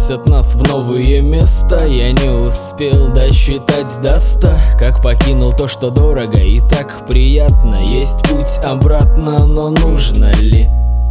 уносят нас в новые места. Я не успел досчитать до 100, как покинул то, что дорого и так приятно. Есть путь обратно, но нужно ли?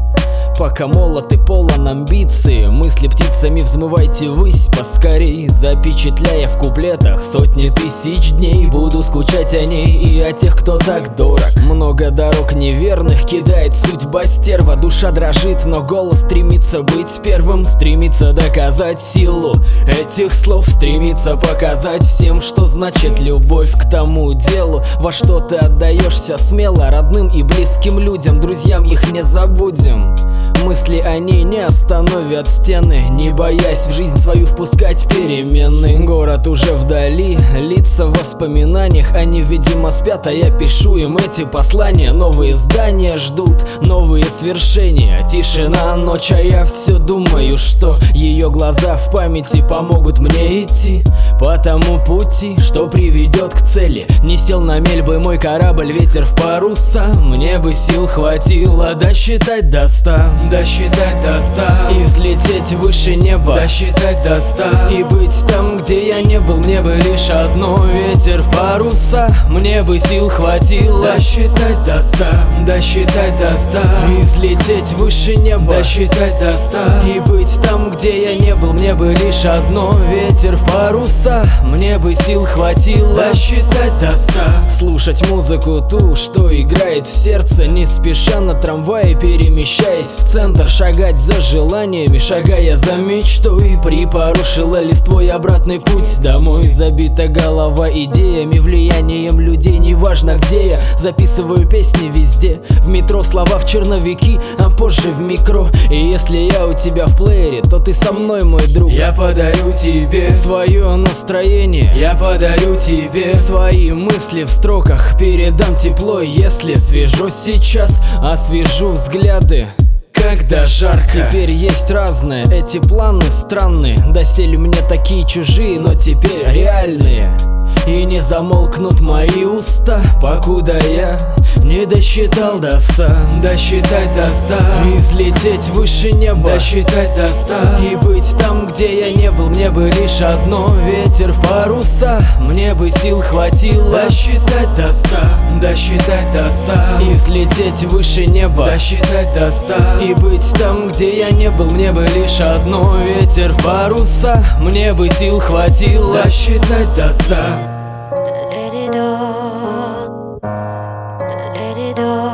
Пока молод и полон амбиций, мысли птицами взмывайте ввысь поскорей, запечатляя в куплетах сотни тысяч дней. Буду скучать о ней и о тех, кто так дорог. Много дорог неверных кидает судьба стерва. Душа дрожит, но голос стремится быть первым, стремится доказать силу этих слов, стремится показать всем, что значит любовь к тому делу, во что ты отдаешься смело. Родным и близким людям, друзьям, их не забудем. Мысли о ней не остановят стены, не боясь в жизнь свою впускать перемены. Город уже вдали, лица в воспоминаниях, они, видимо, спят, а я пишу им эти послания. Новые здания ждут, новые свершения. Тишина, ночь, а я все думаю, что ее глаза в памяти помогут мне идти по тому пути, что приведет к цели. Не сел на мель бы мой корабль, ветер в паруса. Мне бы сил хватило досчитать до 100, досчитать до 100 и взлететь выше неба, досчитать до 100 и быть там, где я не был. Мне бы лишь одно, ветер в паруса. Мне бы сил хватило досчитать до 100, досчитать до 100 и взлететь выше неба, досчитать до 100 и быть там, где я не был. Мне бы лишь одно, ветер в паруса. Мне бы сил хватило досчитать до 100. Слушать музыку ту, что играет в сердце, не спеша на трамвае перемещаясь в центр, шагать за желаниями, шагая за мечтой. Припорушила листвой обратный путь домой, забита голова идеями, влиянием людей. Неважно где я, записываю песни везде. В метро слова в черновики, а позже в микро. И если я у тебя в плеере, то ты со мной, мой друг. Я подарю тебе свое настроение, я подарю тебе свои мысли в строках. Передам тепло, если свяжу сейчас, освежу взгляды, когда жарко. Теперь есть разное, эти планы странные, доселе мне такие чужие, но теперь реальные. И не замолкнут мои уста, покуда я не досчитал до 100, досчитать до 100 и взлететь выше неба, досчитать до 100 и быть там, где я не был. Мне бы лишь одно, ветер в паруса. Мне бы сил хватило досчитать до 100, досчитать до 100 и взлететь выше неба, досчитать до 100 и быть там, где я не был. Мне бы лишь одно, ветер в паруса. Мне бы сил хватило досчитать до 100. Let it all